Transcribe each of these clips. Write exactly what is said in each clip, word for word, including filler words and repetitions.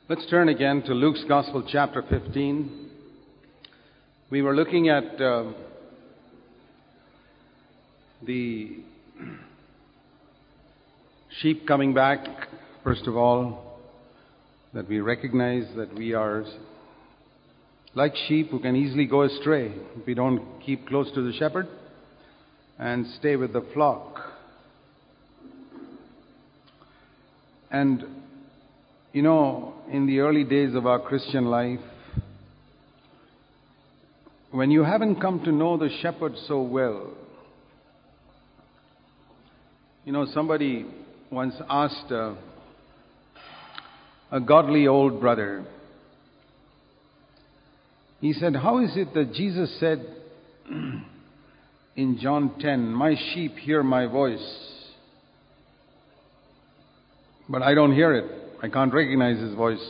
Let's turn again to Luke's Gospel, chapter fifteen. We were looking at uh, the sheep coming back, first of all, that we recognize that we are like sheep who can easily go astray if we don't keep close to the shepherd and stay with the flock. And you know, in the early days of our Christian life, when you haven't come to know the shepherd so well, you know, somebody once asked a, a godly old brother, he said, how is it that Jesus said in John ten, my sheep hear my voice, but I don't hear it. I can't recognize his voice.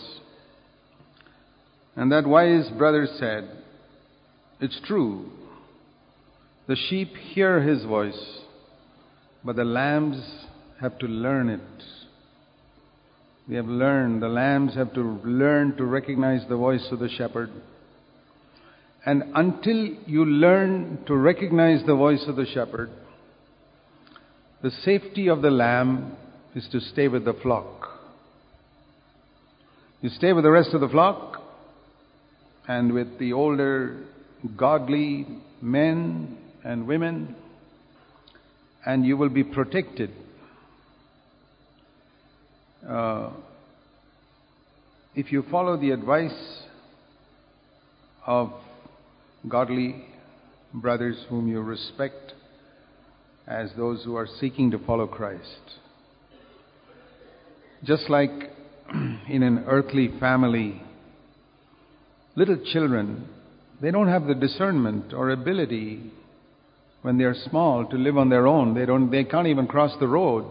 And that wise brother said, it's true. The sheep hear his voice, but the lambs have to learn it. They have learned, the lambs have to learn to recognize the voice of the shepherd. And until you learn to recognize the voice of the shepherd, the safety of the lamb is to stay with the flock. You stay with the rest of the flock and with the older godly men and women, and you will be protected. Uh, if you follow the advice of godly brothers whom you respect as those who are seeking to follow Christ. Just like in an earthly family, little children, they don't have the discernment or ability when they're small to live on their own. They don't, they can't even cross the road.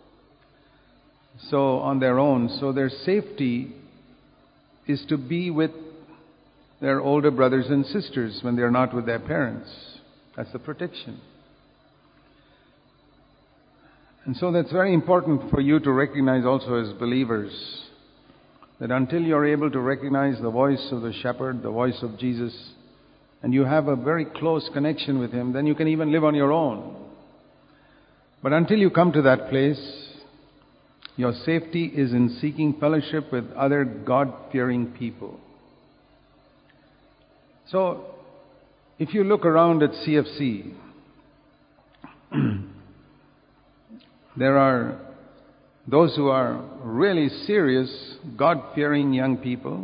So on their own, so their safety is to be with their older brothers and sisters when they're not with their parents. That's the protection. And so that's very important for you to recognize also as believers, that until you're able to recognize the voice of the shepherd, the voice of Jesus, and you have a very close connection with him, then you can even live on your own. But until you come to that place, your safety is in seeking fellowship with other God-fearing people. So, if you look around at C F C, there are those who are really serious, God-fearing young people,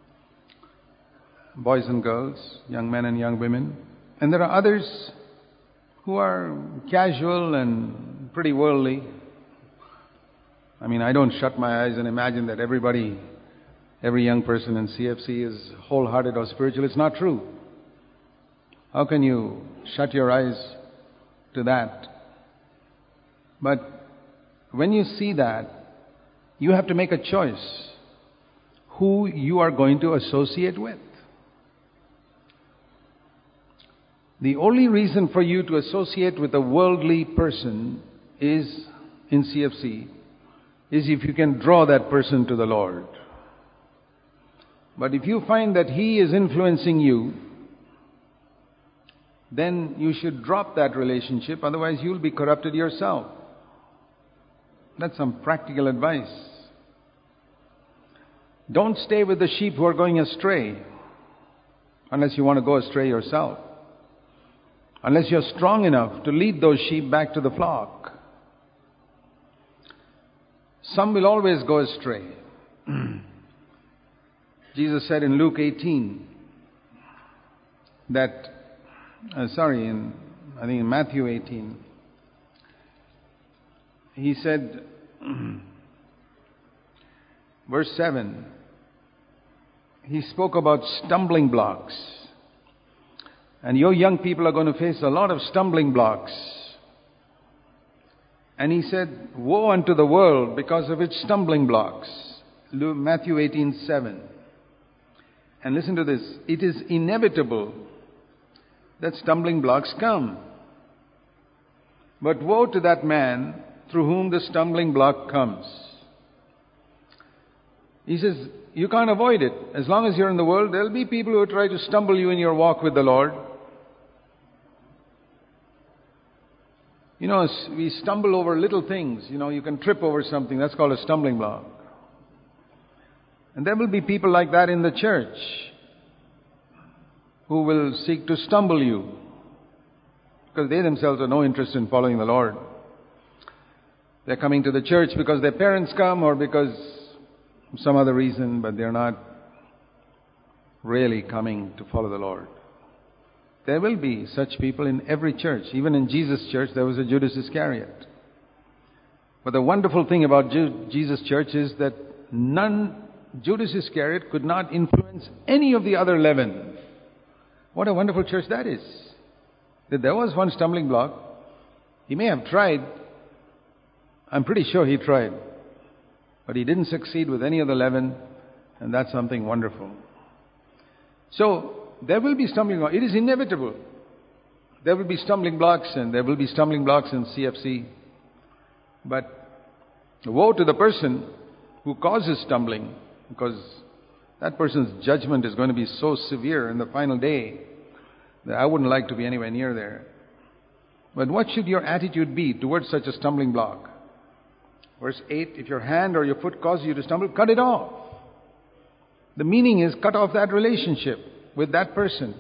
boys and girls, young men and young women. And there are others who are casual and pretty worldly. I mean, I don't shut my eyes and imagine that everybody, every young person in C F C is wholehearted or spiritual. It's not true. How can you shut your eyes to that? But when you see that, you have to make a choice who you are going to associate with. The only reason for you to associate with a worldly person is, in C F C, is if you can draw that person to the Lord. But if you find that he is influencing you, then you should drop that relationship, otherwise you'll be corrupted yourself. That's some practical advice. Don't stay with the sheep who are going astray, unless you want to go astray yourself. Unless you're strong enough to lead those sheep back to the flock. Some will always go astray. Jesus said in Luke eighteen that, uh, sorry, in I think in Matthew eighteen, he said, verse seven, he spoke about stumbling blocks. And your young people are going to face a lot of stumbling blocks. And he said, woe unto the world because of its stumbling blocks. Matthew eighteen seven. And listen to this. It is inevitable that stumbling blocks come. But woe to that man through whom the stumbling block comes. He says, you can't avoid it. As long as you're in the world, there'll be people who try to stumble you in your walk with the Lord. You know, we stumble over little things. You know, you can trip over something. That's called a stumbling block. And there will be people like that in the church who will seek to stumble you because they themselves have no interest in following the Lord. They're coming to the church because their parents come or because of some other reason, but they're not really coming to follow the Lord. There will be such people in every church. Even in Jesus' church, there was a Judas Iscariot. But the wonderful thing about Ju- Jesus' church is that none, Judas Iscariot could not influence any of the other eleven. What a wonderful church that is. That there was one stumbling block. He may have tried. I'm pretty sure he tried. But he didn't succeed with any of the eleven, and that's something wonderful. So, there will be stumbling blocks. It is inevitable. There will be stumbling blocks, and there will be stumbling blocks in C F C. But woe to the person who causes stumbling, because that person's judgment is going to be so severe in the final day that I wouldn't like to be anywhere near there. But what should your attitude be towards such a stumbling block? Verse eight, if your hand or your foot causes you to stumble, cut it off. The meaning is cut off that relationship with that person.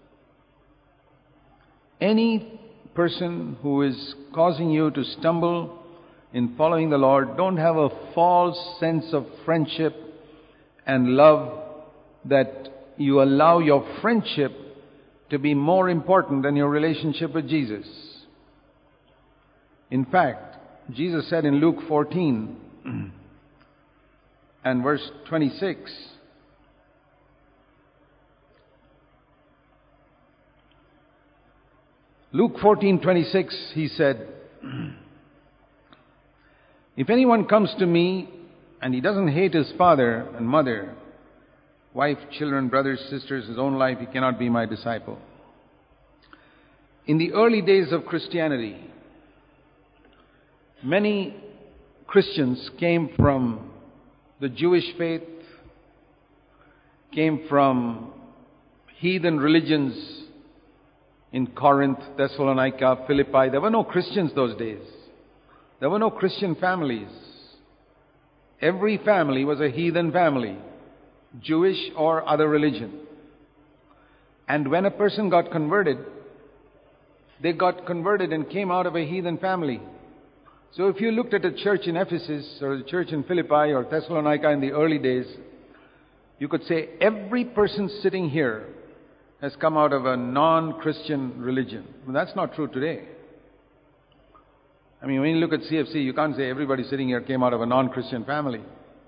Any person who is causing you to stumble in following the Lord, don't have a false sense of friendship and love that you allow your friendship to be more important than your relationship with Jesus. In fact, Jesus said in Luke fourteen and verse twenty-six, Luke fourteen twenty-six, he said, if anyone comes to me and he doesn't hate his father and mother, wife, children, brothers, sisters, his own life, he cannot be my disciple. In the early days of Christianity, many Christians came from the Jewish faith, came from heathen religions in Corinth, Thessalonica, Philippi. There were no Christians those days. There were no Christian families. Every family was a heathen family, Jewish or other religion. And when a person got converted, they got converted and came out of a heathen family. So if you looked at a church in Ephesus or the church in Philippi or Thessalonica in the early days, you could say every person sitting here has come out of a non-Christian religion. Well, that's not true today. I mean, when you look at C F C, you can't say everybody sitting here came out of a non-Christian family.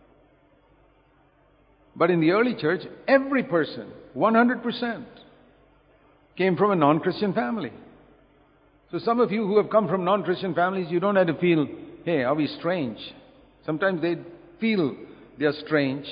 But in the early church, every person, one hundred percent, came from a non-Christian family. So some of you who have come from non-Christian families, you don't have to feel, hey, are we strange? Sometimes they feel they are strange.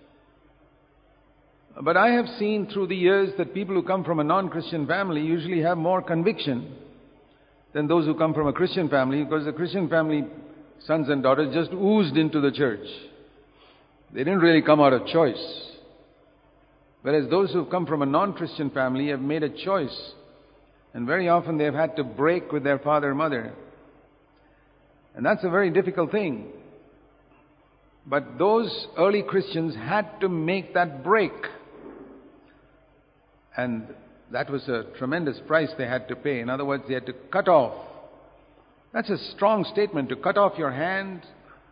But I have seen through the years that people who come from a non-Christian family usually have more conviction than those who come from a Christian family, because the Christian family sons and daughters just oozed into the church. They didn't really come out of choice. Whereas those who come from a non-Christian family have made a choice. And very often they have had to break with their father and mother. And that's a very difficult thing. But those early Christians had to make that break. And that was a tremendous price they had to pay. In other words, they had to cut off. That's a strong statement, to cut off your hand.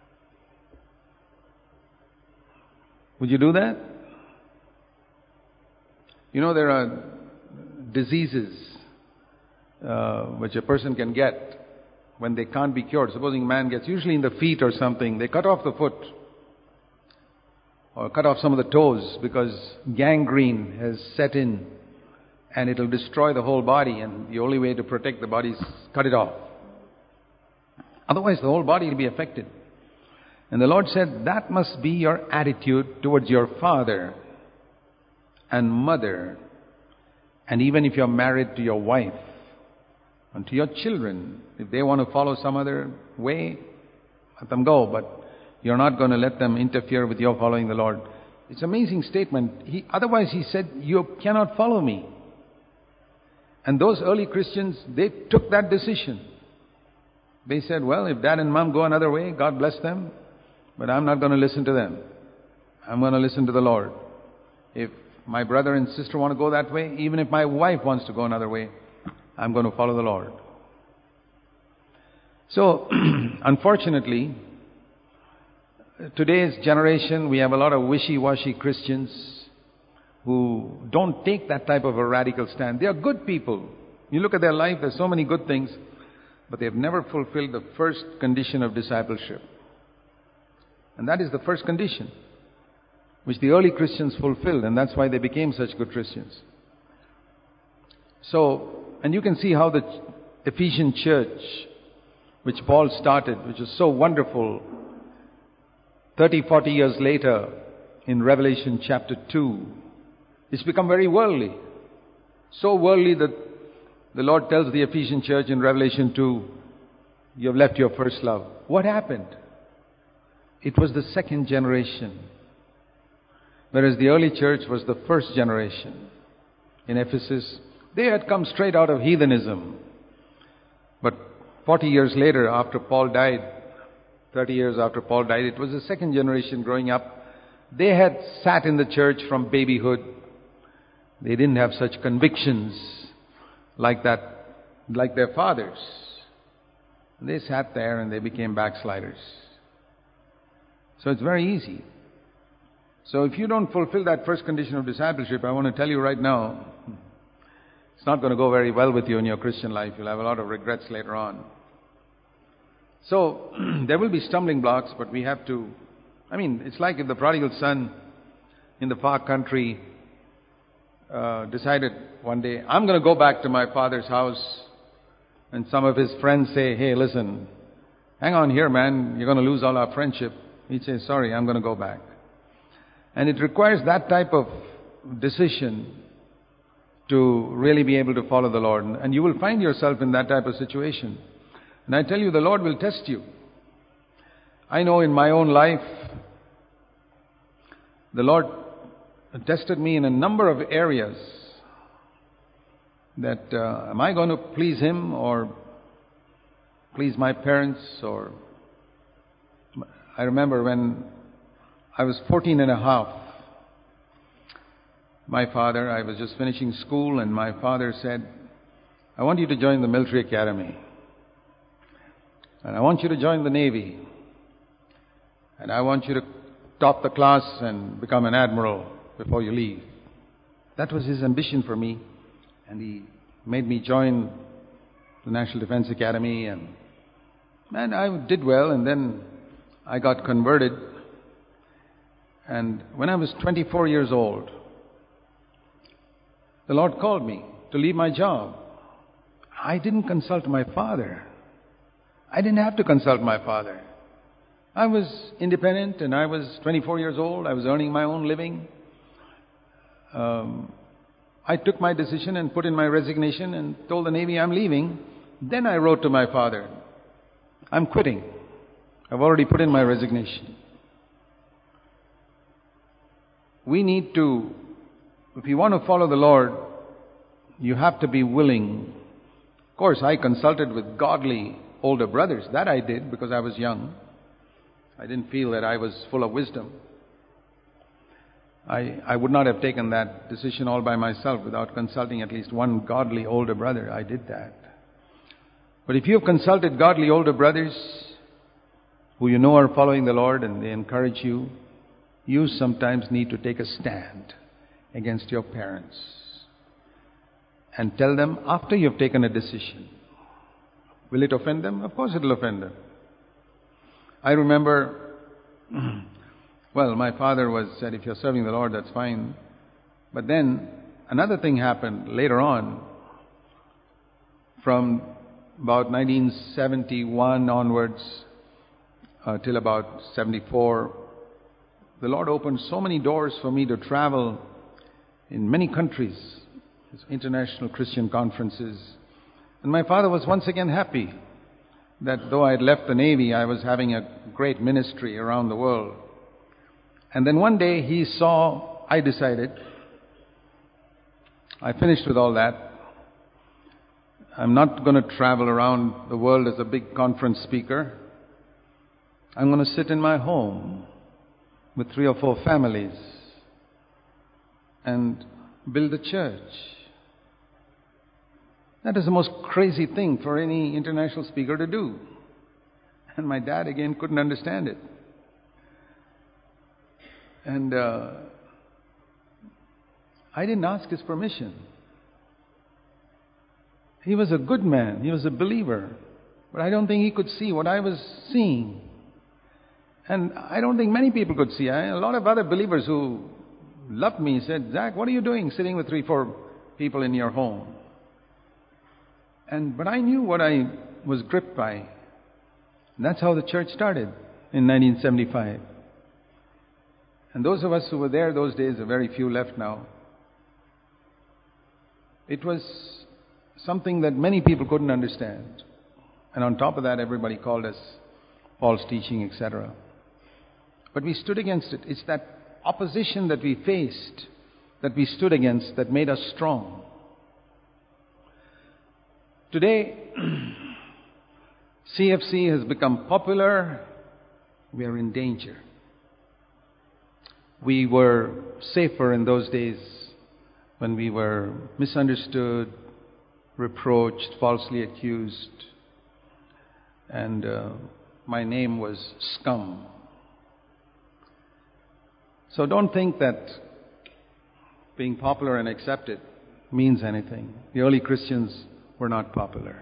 Would you do that? You know, there are diseases uh, which a person can get when they can't be cured. Supposing a man gets, usually in the feet or something, they cut off the foot or cut off some of the toes because gangrene has set in and it'll destroy the whole body, and the only way to protect the body is cut it off. Otherwise the whole body will be affected. And the Lord said, that must be your attitude towards your father and mother, and even if you're married, to your wife and to your children. If they want to follow some other way, let them go. But You're not going to let them interfere with your following the Lord. It's an amazing statement. He, otherwise, he said, you cannot follow me. And those early Christians, they took that decision. They said, well, if dad and mom go another way, God bless them, but I'm not going to listen to them. I'm going to listen to the Lord. If my brother and sister want to go that way, even if my wife wants to go another way, I'm going to follow the Lord. So, unfortunately, today's generation, we have a lot of wishy-washy Christians who don't take that type of a radical stand. They are good people. You look at their life, there's so many good things, but they've never fulfilled the first condition of discipleship. And that is the first condition, which the early Christians fulfilled, and that's why they became such good Christians. So, and you can see how the Ephesian church, which Paul started, which was so wonderful, thirty, forty years later, in Revelation chapter two, it's become very worldly. So worldly that the Lord tells the Ephesian church in Revelation two, you have left your first love. What happened? It was the second generation. Whereas the early church was the first generation. In Ephesus, they had come straight out of heathenism. But forty years later, after Paul died, thirty years after Paul died, it was the second generation growing up. They had sat in the church from babyhood. They didn't have such convictions like that, like their fathers. They sat there and they became backsliders. So it's very easy. So if you don't fulfill that first condition of discipleship, I want to tell you right now, it's not going to go very well with you in your Christian life. You'll have a lot of regrets later on. So there will be stumbling blocks, but we have to, I mean, it's like if the prodigal son in the far country uh, decided one day, I'm going to go back to my father's house, and some of his friends say, hey, listen, hang on here, man, you're going to lose all our friendship. He'd say, sorry, I'm going to go back. And it requires that type of decision to really be able to follow the Lord. And you will find yourself in that type of situation. And I tell you, the Lord will test you. I know in my own life, the Lord tested me in a number of areas that uh, am I going to please Him or please my parents? Or I remember when I was fourteen and a half, my father, I was just finishing school, and my father said, I want you to join the military academy. And I want you to join the Navy. And I want you to top the class and become an admiral before you leave. That was his ambition for me. And he made me join the National Defense Academy. And, and I did well, and then I got converted. And when I was twenty-four years old, the Lord called me to leave my job. I didn't consult my father. I didn't have to consult my father. I was independent and I was twenty-four years old. I was earning my own living. Um, I took my decision and put in my resignation and told the Navy I'm leaving. Then I wrote to my father, I'm quitting. I've already put in my resignation. We need to, if you want to follow the Lord, you have to be willing. Of course, I consulted with godly older brothers. That I did because I was young. I didn't feel that I was full of wisdom. I, I would not have taken that decision all by myself without consulting at least one godly older brother. I did that. But if you have consulted godly older brothers who you know are following the Lord and they encourage you, you sometimes need to take a stand against your parents and tell them after you've taken a decision. Will it offend them? Of course it will offend them. I remember, well, my father was said, if you're serving the Lord, that's fine. But then another thing happened later on. From about nineteen seventy-one onwards uh, till about seventy-four, the Lord opened so many doors for me to travel in many countries, international Christian conferences. And my father was once again happy. that though I had left the Navy, I was having a great ministry around the world. And then one day he saw, I decided, I finished with all that. I'm not going to travel around the world as a big conference speaker. I'm going to sit in my home with three or four families and build a church. That is the most crazy thing for any international speaker to do. And my dad again couldn't understand it. And uh, I didn't ask his permission. He was a good man. He was a believer. But I don't think he could see what I was seeing. And I don't think many people could see. I, a lot of other believers who loved me said, "Zach, what are you doing sitting with three, four people in your home?" And but I knew what I was gripped by. And that's how the church started in nineteen seventy-five. And those of us who were there those days, are very few left now. It was something that many people couldn't understand. And on top of that, everybody called us false teaching, et cetera. But we stood against it. It's that opposition that we faced, that we stood against, that made us strong. Today, C F C has become popular. We are in danger. We were safer in those days when we were misunderstood, reproached, falsely accused, and uh, my name was scum. So don't think that being popular and accepted means anything. The early Christians were not popular.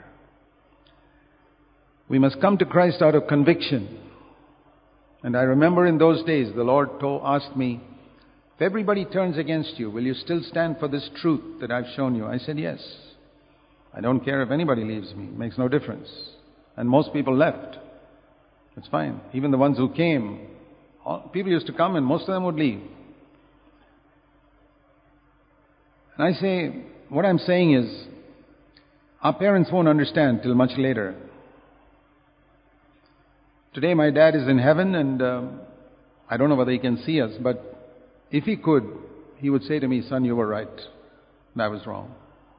We must come to Christ out of conviction. And I remember in those days the Lord told, asked me, "If everybody turns against you, will you still stand for this truth that I've shown you?" I said, "Yes. I don't care if anybody leaves me. It makes no difference." And most people left. It's fine. Even the ones who came, all, people used to come and most of them would leave. And I say, what I'm saying is, our parents won't understand till much later. Today my dad is in heaven and um, I don't know whether he can see us, but if he could, he would say to me, "Son, you were right. And I was wrong."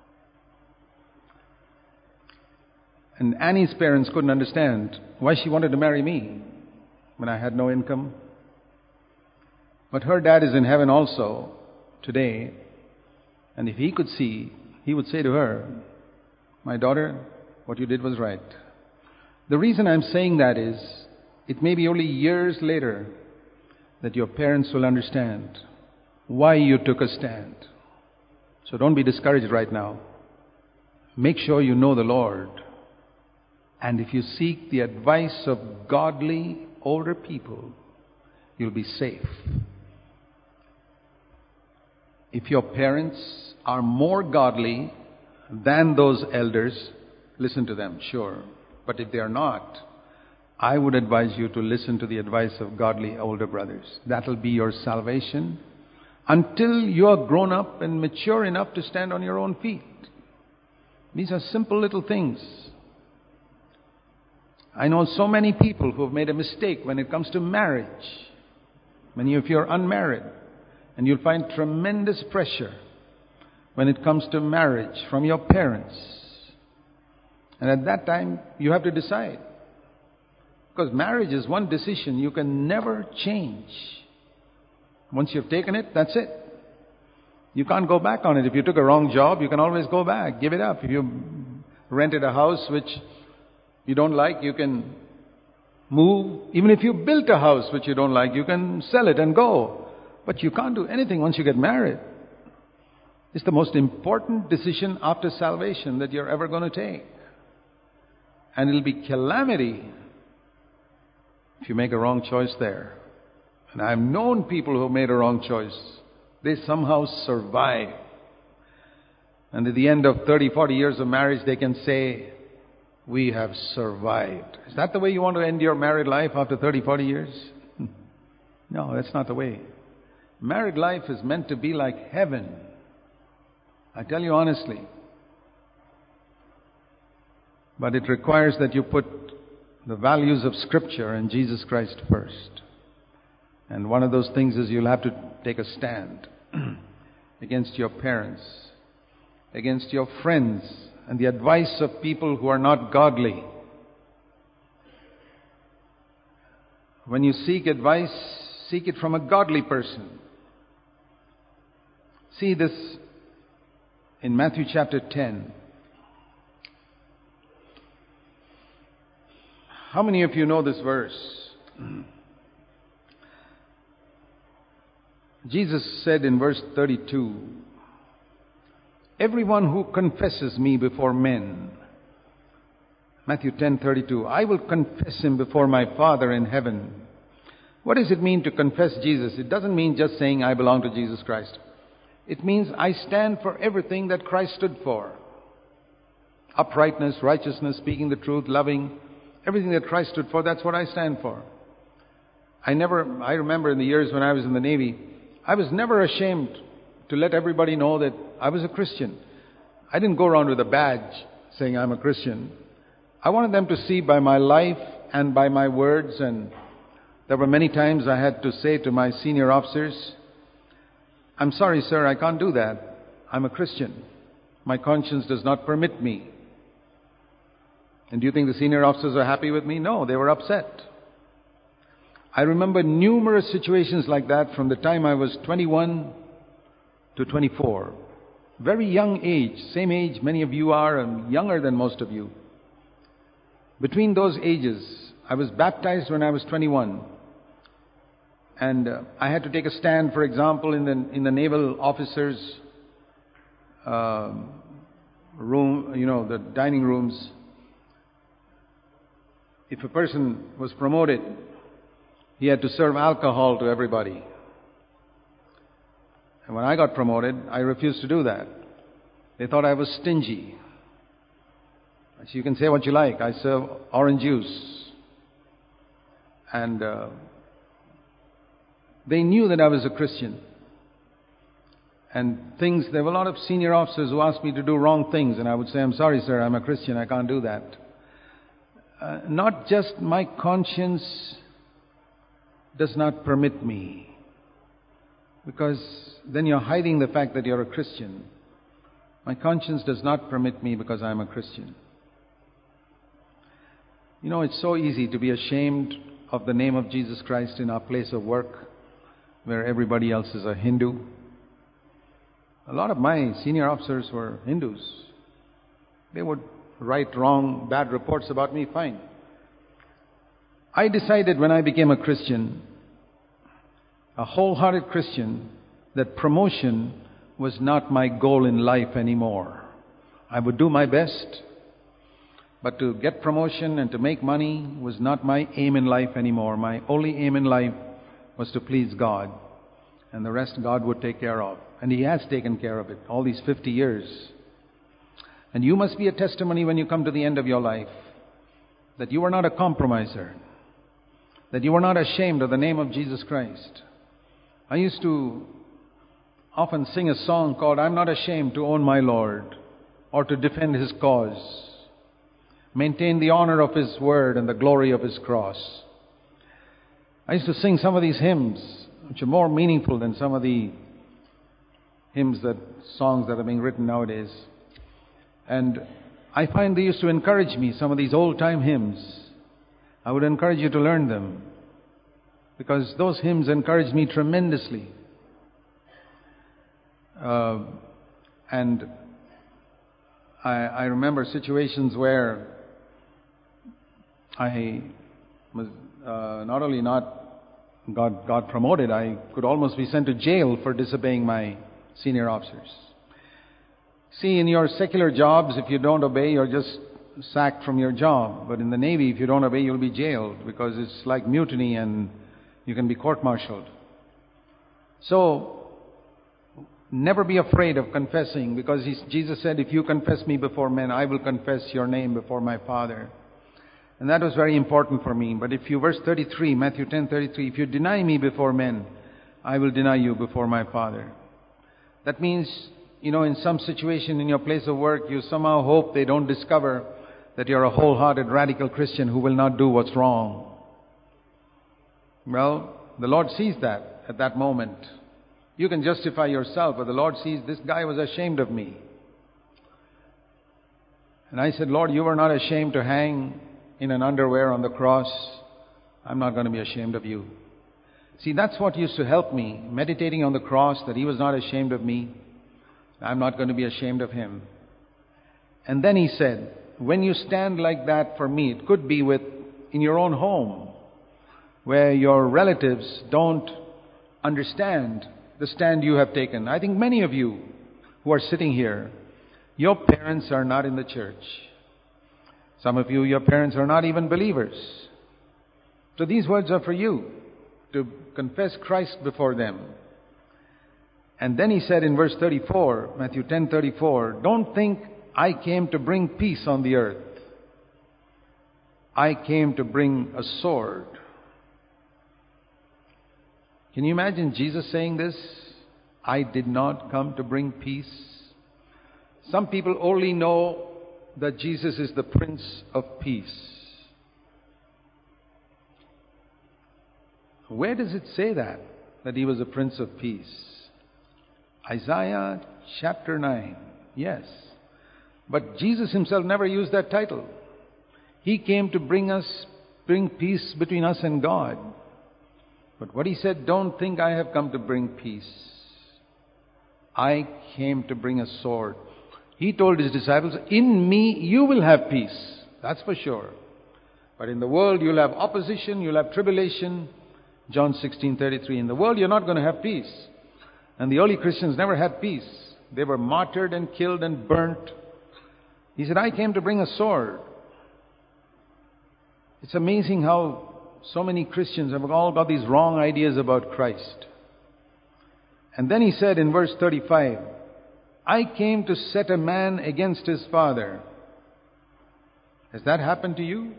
And Annie's parents couldn't understand why she wanted to marry me when I had no income. But her dad is in heaven also today. And if he could see, he would say to her, "My daughter, what you did was right." The reason I'm saying that is, it may be only years later that your parents will understand why you took a stand. So don't be discouraged right now. Make sure you know the Lord. And if you seek the advice of godly older people, you'll be safe. If your parents are more godly than those elders, listen to them, sure. But if they are not, I would advise you to listen to the advice of godly older brothers. That'll be your salvation until you are grown up and mature enough to stand on your own feet. These are simple little things. I know so many people who have made a mistake when it comes to marriage. Many of you are unmarried, and you'll find tremendous pressure when it comes to marriage from your parents. And at that time, you have to decide. Because marriage is one decision you can never change. Once you've taken it, that's it. You can't go back on it. If you took a wrong job, you can always go back, give it up. If you rented a house which you don't like, you can move. Even if you built a house which you don't like, you can sell it and go. But you can't do anything once you get married. It's the most important decision after salvation that you're ever going to take. And it'll be calamity if you make a wrong choice there. And I've known people who have made a wrong choice. They somehow survive. And at the end of thirty, forty years of marriage, they can say, "We have survived." Is that the way you want to end your married life after thirty, forty years? No, that's not the way. Married life is meant to be like heaven. I tell you honestly. But it requires that you put the values of Scripture and Jesus Christ first. And one of those things is you'll have to take a stand against your parents, against your friends, and the advice of people who are not godly. When you seek advice, seek it from a godly person. See this in Matthew chapter ten. How many of you know this verse? Jesus said in verse thirty-two, "Everyone who confesses me before men," Matthew ten thirty-two, "I will confess him before my Father in heaven." What does it mean to confess Jesus? It doesn't mean just saying, "I belong to Jesus Christ." It means I stand for everything that Christ stood for. Uprightness, righteousness, speaking the truth, loving, everything that Christ stood for, that's what I stand for. I never, I remember in the years when I was in the Navy, I was never ashamed to let everybody know that I was a Christian. I didn't go around with a badge saying I'm a Christian. I wanted them to see by my life and by my words, and there were many times I had to say to my senior officers, "I'm sorry, sir, I can't do that. I'm a Christian. My conscience does not permit me." And do you think the senior officers are happy with me? No, they were upset. I remember numerous situations like that from the time I was twenty-one to twenty-four. Very young age, same age many of you are, and younger than most of you. Between those ages, I was baptized when I was twenty-one. And uh, I had to take a stand, for example, in the in the naval officers' uh, room, you know, the dining rooms. If a person was promoted, he had to serve alcohol to everybody. And when I got promoted, I refused to do that. They thought I was stingy. So you can say what you like. I serve orange juice. And uh, they knew that I was a Christian. And things, there were a lot of senior officers who asked me to do wrong things. And I would say, "I'm sorry, sir, I'm a Christian. I can't do that." Uh, not just my conscience does not permit me. Because then you're hiding the fact that you're a Christian. My conscience does not permit me because I'm a Christian. You know, it's so easy to be ashamed of the name of Jesus Christ in our place of work, where everybody else is a Hindu. A lot of my senior officers were Hindus. They would write wrong, bad reports about me, fine. I decided when I became a Christian, a wholehearted Christian, that promotion was not my goal in life anymore. I would do my best, but to get promotion and to make money was not my aim in life anymore. My only aim in life was to please God, and the rest God would take care of. And He has taken care of it all these fifty years. And you must be a testimony when you come to the end of your life that you are not a compromiser, that you are not ashamed of the name of Jesus Christ. I used to often sing a song called "I'm Not Ashamed to Own My Lord," or to defend His cause, maintain the honor of His word and the glory of His cross. I used to sing some of these hymns, which are more meaningful than some of the hymns, that songs that are being written nowadays. And I find they used to encourage me, some of these old-time hymns. I would encourage you to learn them, because those hymns encouraged me tremendously. Uh, and I, I remember situations where I was uh, not only not got, got promoted, I could almost be sent to jail for disobeying my senior officers. See, in your secular jobs, if you don't obey, you're just sacked from your job. But in the Navy, if you don't obey, you'll be jailed, because it's like mutiny and you can be court-martialed. So, never be afraid of confessing, because Jesus said, "If you confess me before men, I will confess your name before my Father." And that was very important for me. But if you, verse thirty-three, Matthew ten thirty-three, "If you deny me before men, I will deny you before my Father." That means, you know, in some situation in your place of work, you somehow hope they don't discover that you're a wholehearted radical Christian who will not do what's wrong. Well, the Lord sees that at that moment. You can justify yourself, but the Lord sees this guy was ashamed of me. And I said, Lord, you were not ashamed to hang in an underwear on the cross. I'm not going to be ashamed of you. See, that's what used to help me, meditating on the cross, that He was not ashamed of me. I'm not going to be ashamed of Him. And then He said, when you stand like that for me, it could be with in your own home, where your relatives don't understand the stand you have taken. I think many of you who are sitting here, your parents are not in the church. Some of you, your parents are not even believers. So these words are for you, to confess Christ before them. And then He said in verse thirty-four, Matthew ten thirty-four, don't think I came to bring peace on the earth. I came to bring a sword. Can you imagine Jesus saying this? I did not come to bring peace. Some people only know that Jesus is the Prince of Peace. Where does it say that? That He was a Prince of Peace? Isaiah chapter nine. Yes. But Jesus Himself never used that title. He came to bring us, bring peace between us and God. But what He said, don't think I have come to bring peace. I came to bring a sword. He told His disciples, in me you will have peace. That's for sure. But in the world you'll have opposition, you'll have tribulation. John sixteen thirty-three. In the world you're not going to have peace. And the early Christians never had peace. They were martyred and killed and burnt. He said, I came to bring a sword. It's amazing how so many Christians have all got these wrong ideas about Christ. And then He said in verse thirty-five, I came to set a man against his father. Has that happened to you?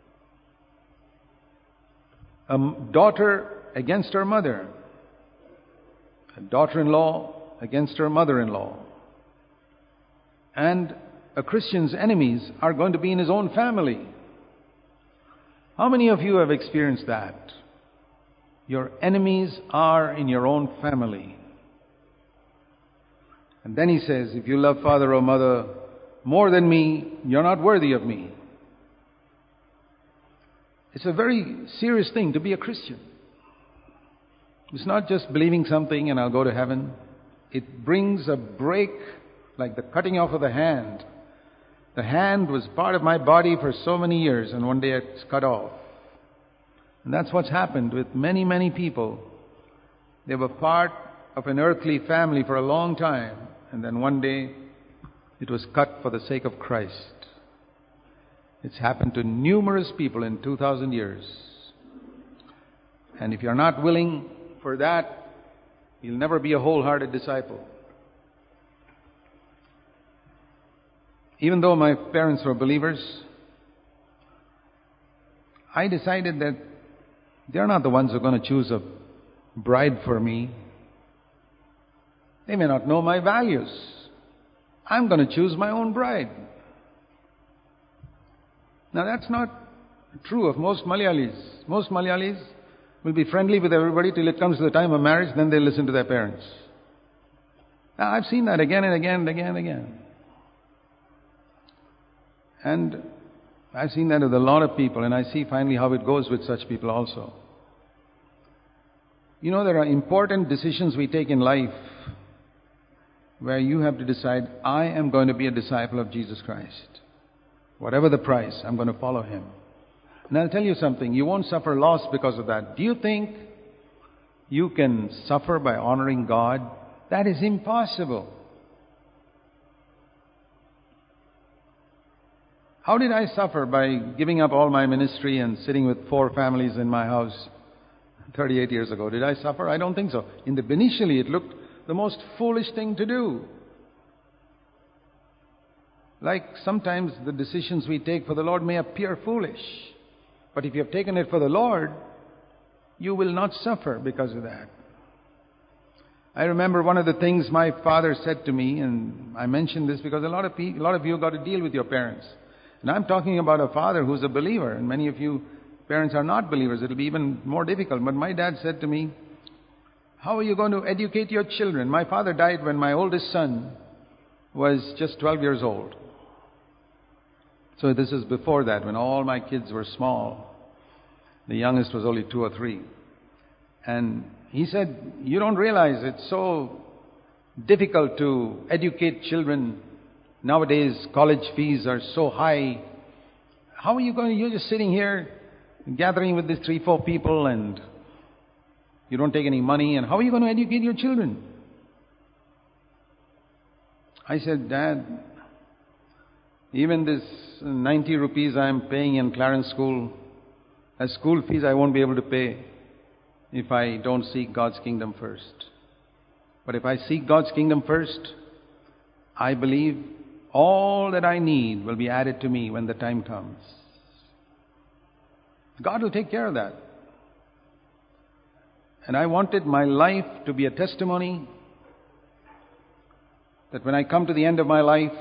A daughter against her mother. A daughter-in-law against her mother-in-law. And a Christian's enemies are going to be in his own family. How many of you have experienced that? Your enemies are in your own family. And then He says, if you love father or mother more than me, you're not worthy of me. It's a very serious thing to be a Christian. It's not just believing something and I'll go to heaven. It brings a break, like the cutting off of the hand. The hand was part of my body for so many years, and one day it's cut off. And that's what's happened with many, many people. They were part of an earthly family for a long time, and then one day it was cut for the sake of Christ. It's happened to numerous people in two thousand years. And if you're not willing for that, you'll never be a wholehearted disciple. Even though my parents were believers, I decided that they're not the ones who are going to choose a bride for me. They may not know my values. I'm going to choose my own bride. Now that's not true of most Malayalis. Most Malayalis will be friendly with everybody till it comes to the time of marriage, then they listen to their parents. Now I've seen that again and again and again and again. And I've seen that with a lot of people, and I see finally how it goes with such people also. You know, there are important decisions we take in life where you have to decide, I am going to be a disciple of Jesus Christ. Whatever the price, I'm going to follow Him. And I'll tell you something, you won't suffer loss because of that. Do you think you can suffer by honoring God? That is impossible. How did I suffer by giving up all my ministry and sitting with four families in my house thirty-eight years ago? Did I suffer? I don't think so. In the initially, it looked the most foolish thing to do. Like sometimes the decisions we take for the Lord may appear foolish. But if you have taken it for the Lord, you will not suffer because of that. I remember one of the things my father said to me, and I mention this because a lot of people, a lot of you got to deal with your parents. And I'm talking about a father who's a believer, and many of you parents are not believers. It'll be even more difficult. But my dad said to me, how are you going to educate your children? My father died when my oldest son was just twelve years old. So this is before that, when all my kids were small. The youngest was only two or three. And he said, you don't realize it's so difficult to educate children. Nowadays, college fees are so high. How are you going to, you're just sitting here gathering with these three, four people and you don't take any money. And how are you going to educate your children? I said, Dad, even this ninety rupees I'm paying in Clarence School, as school fees I won't be able to pay if I don't seek God's kingdom first. But if I seek God's kingdom first, I believe all that I need will be added to me when the time comes. God will take care of that. And I wanted my life to be a testimony that when I come to the end of my life,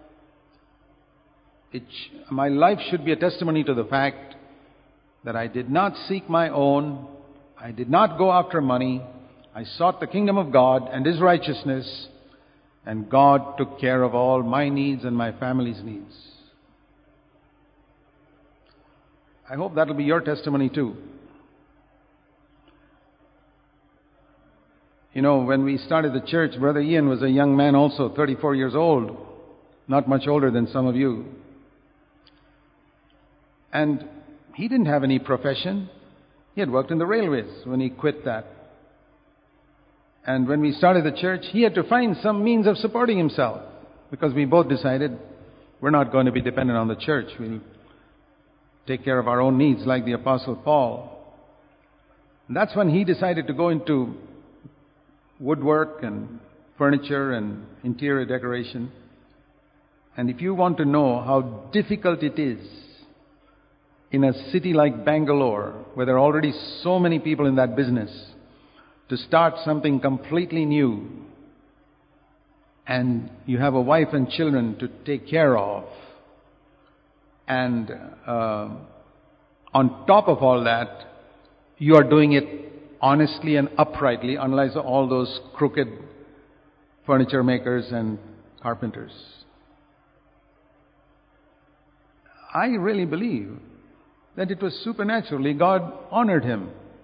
it sh- my life should be a testimony to the fact that I did not seek my own, I did not go after money, I sought the kingdom of God and His righteousness, and God took care of all my needs and my family's needs. I hope that will be your testimony too. You know, when we started the church, Brother Ian was a young man also, thirty-four years old, not much older than some of you. And he didn't have any profession. He had worked in the railways when he quit that. And when we started the church, he had to find some means of supporting himself, because we both decided we're not going to be dependent on the church. We'll take care of our own needs like the Apostle Paul. And that's when he decided to go into woodwork and furniture and interior decoration. And if you want to know how difficult it is in a city like Bangalore, where there are already so many people in that business, to start something completely new, and you have a wife and children to take care of, and uh, on top of all that, you are doing it honestly and uprightly, unlike all those crooked furniture makers and carpenters. I really believe that it was supernaturally God honored him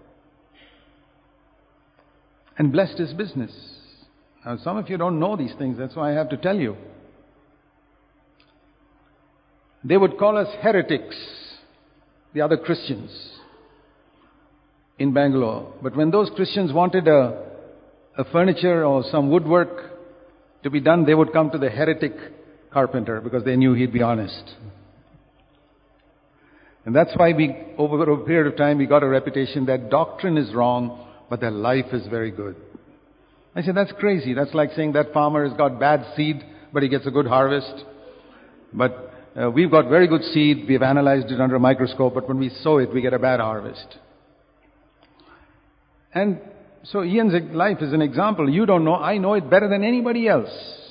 and blessed his business. Now, some of you don't know these things, that's why I have to tell you. They would call us heretics, the other Christians in Bangalore. But when those Christians wanted a, a furniture or some woodwork to be done, they would come to the heretic carpenter, because they knew he'd be honest. And that's why we, over a period of time, we got a reputation that doctrine is wrong, but their life is very good. I said, that's crazy. That's like saying that farmer has got bad seed, but he gets a good harvest. But uh, we've got very good seed. We've analyzed it under a microscope, but when we sow it, we get a bad harvest. And so Ian's life is an example. You don't know. I know it better than anybody else.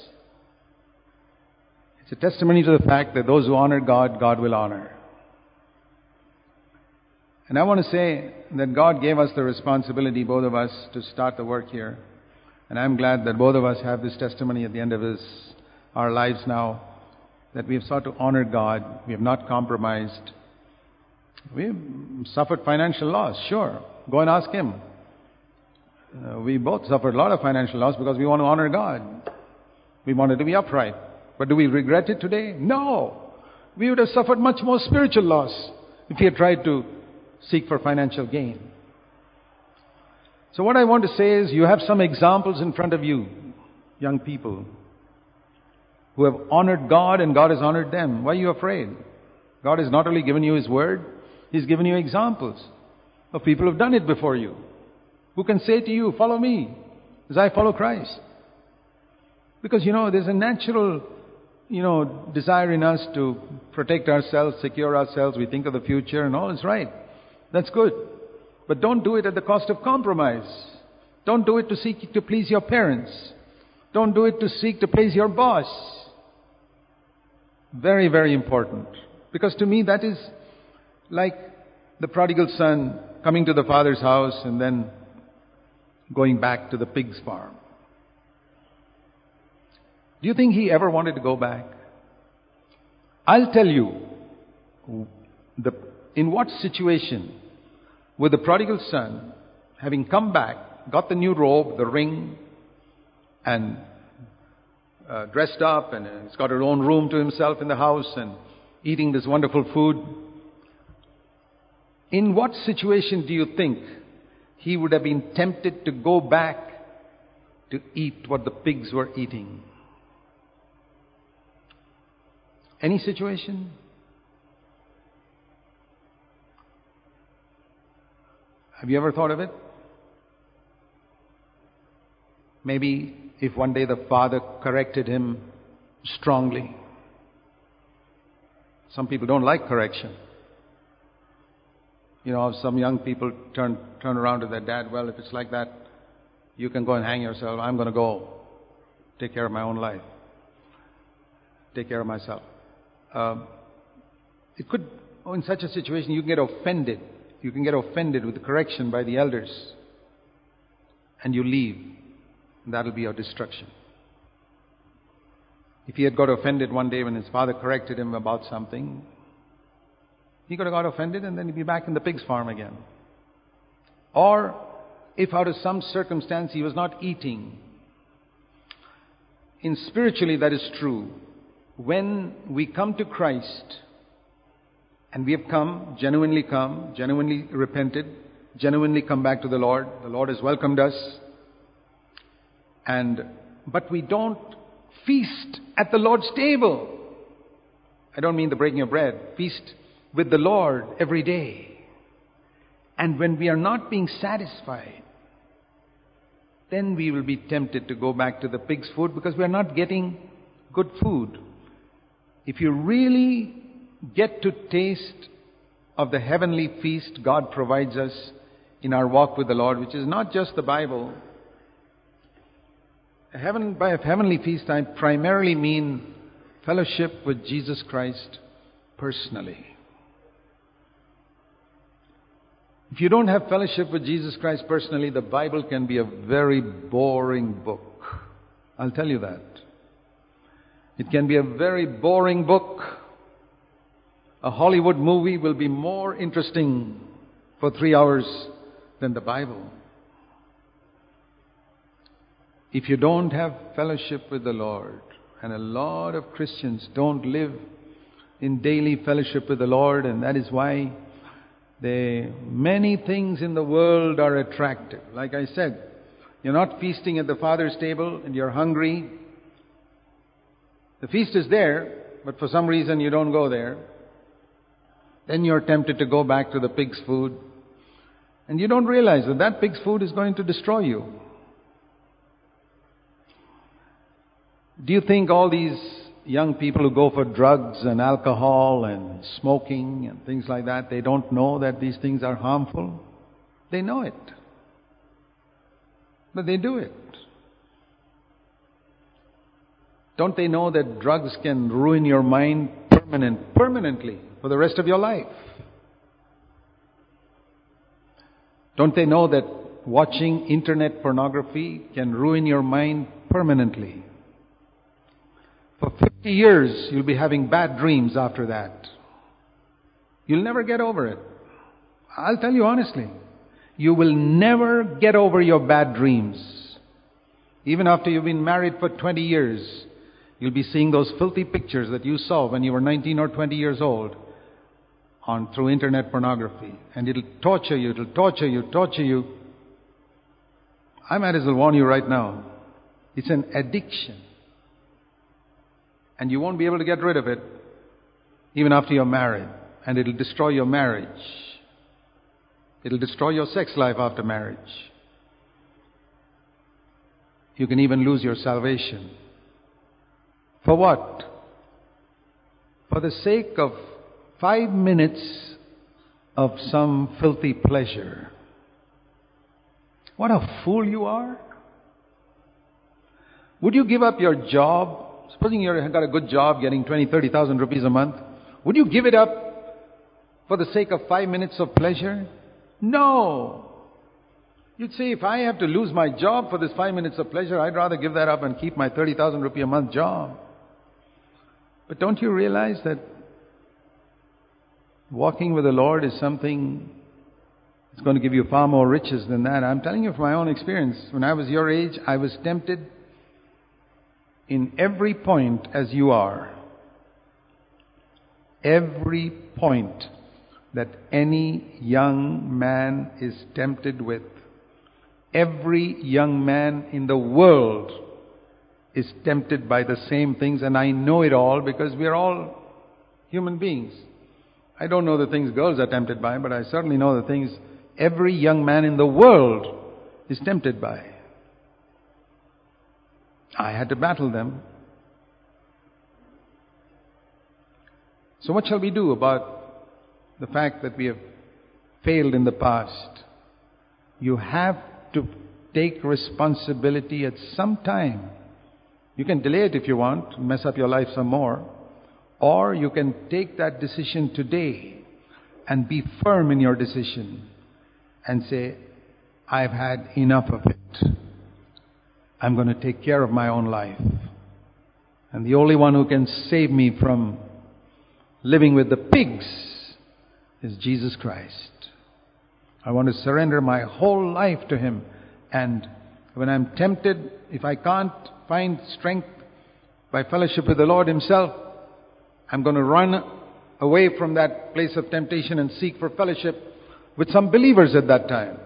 It's a testimony to the fact that those who honor God, God will honor. And I want to say that God gave us the responsibility, both of us, to start the work here. And I'm glad that both of us have this testimony at the end of his, our lives now, that we have sought to honor God. We have not compromised. We have suffered financial loss, sure. Go and ask him. Uh, we both suffered a lot of financial loss because we want to honor God. We wanted to be upright. But do we regret it today? No. We would have suffered much more spiritual loss if we had tried to seek for financial gain. So what I want to say is, you have some examples in front of you, young people, who have honored God and God has honored them. Why are you afraid? God has not only given you His Word, He's given you examples of people who have done it before you, who can say to you, follow me as I follow Christ. Because, you know, there's a natural, you know, desire in us to protect ourselves, secure ourselves. We think of the future and all is right. That's good. But don't do it at the cost of compromise. Don't do it to seek to please your parents. Don't do it to seek to please your boss. Very, very important. Because to me that is like the prodigal son coming to the father's house and then going back to the pig's farm. Do you think he ever wanted to go back? I'll tell you, the, in what situation would the prodigal son, having come back, got the new robe, the ring, and uh, dressed up, and he's got his own room to himself in the house, and eating this wonderful food. In what situation do you think he would have been tempted to go back to eat what the pigs were eating? Any situation? Have you ever thought of it? Maybe if one day the father corrected him strongly. Some people don't like correction. You know, some young people turn turn around to their dad, well, if it's like that, you can go and hang yourself. I'm going to go take care of my own life. Take care of myself. Um, it could, oh, in such a situation, you can get offended. You can get offended with the correction by the elders. And you leave. And that'll be your destruction. If he had got offended one day when his father corrected him about something, he could have got offended and then he'd be back in the pig's farm again. Or if out of some circumstance he was not eating. In spiritually that is true. When we come to Christ, and we have come, genuinely come, genuinely repented, genuinely come back to the Lord, the Lord has welcomed us, and but we don't feast at the Lord's table. I don't mean the breaking of bread. Feast with the Lord every day. And when we are not being satisfied, then we will be tempted to go back to the pig's food because we are not getting good food. If you really get to taste of the heavenly feast God provides us in our walk with the Lord, which is not just the Bible. A heaven, by a heavenly feast, I primarily mean fellowship with Jesus Christ personally. If you don't have fellowship with Jesus Christ personally, the Bible can be a very boring book. I'll tell you that. It can be a very boring book. A Hollywood movie will be more interesting for three hours than the Bible. If you don't have fellowship with the Lord, and a lot of Christians don't live in daily fellowship with the Lord, and that is why they, many things in the world are attractive. Like I said, you're not feasting at the Father's table and you're hungry. The feast is there, but for some reason you don't go there. Then you're tempted to go back to the pig's food. And you don't realize that that pig's food is going to destroy you. Do you think all these young people who go for drugs and alcohol and smoking and things like that, they don't know that these things are harmful? They know it. But they do it. Don't they know that drugs can ruin your mind permanent, permanently for the rest of your life? Don't they know that watching internet pornography can ruin your mind permanently? For fifty years, you'll be having bad dreams after that. You'll never get over it. I'll tell you honestly, you will never get over your bad dreams. Even after you've been married for twenty years, you'll be seeing those filthy pictures that you saw when you were nineteen or twenty years old on through internet pornography. And it'll torture you, it'll torture you, torture you. I might as well warn you right now. It's an addiction. And you won't be able to get rid of it even after you're married. And it'll destroy your marriage. It'll destroy your sex life after marriage. You can even lose your salvation. For what? For the sake of five minutes of some filthy pleasure. What a fool you are. Would you give up your job? Supposing you've got a good job getting twenty, thirty thousand rupees a month. Would you give it up for the sake of five minutes of pleasure? No. You'd say, if I have to lose my job for this five minutes of pleasure, I'd rather give that up and keep my thirty thousand rupee a month job. But don't you realize that walking with the Lord is something that's going to give you far more riches than that? I'm telling you from my own experience. When I was your age, I was tempted in every point as you are. Every point that any young man is tempted with. Every young man in the world is tempted by the same things, and I know it all because we are all human beings. I don't know the things girls are tempted by, but I certainly know the things every young man in the world is tempted by. I had to battle them. So what shall we do about the fact that we have failed in the past? You have to take responsibility at some time. You can delay it if you want, mess up your life some more. Or you can take that decision today and be firm in your decision and say, I've had enough of it. I'm going to take care of my own life. And the only one who can save me from living with the pigs is Jesus Christ. I want to surrender my whole life to Him. And when I'm tempted, if I can't find strength by fellowship with the Lord Himself, I'm going to run away from that place of temptation and seek for fellowship with some believers at that time.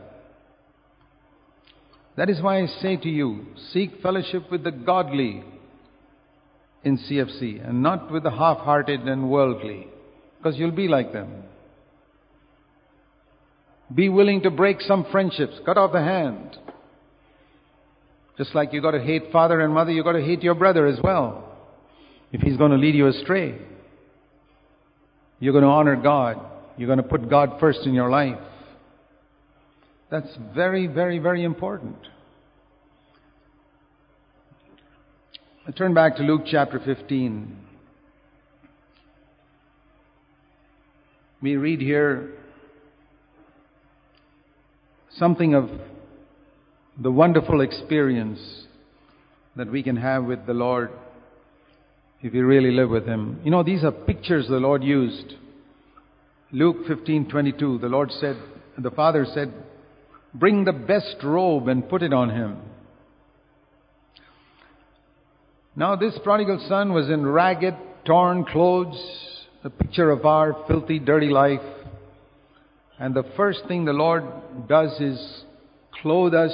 That is why I say to you, seek fellowship with the godly in C F C and not with the half-hearted and worldly, because you'll be like them. Be willing to break some friendships, cut off the hand. Just like you got to hate father and mother, you got to hate your brother as well. If he's going to lead you astray, you're going to honor God. You're going to put God first in your life. That's very, very, very important. I turn back to Luke chapter fifteen. We read here something of the wonderful experience that we can have with the Lord if we really live with Him. You know, these are pictures the Lord used. Luke fifteen twenty-two, the Lord said, the Father said, bring the best robe and put it on him. Now this prodigal son was in ragged, torn clothes, a picture of our filthy, dirty life. And the first thing the Lord does is clothe us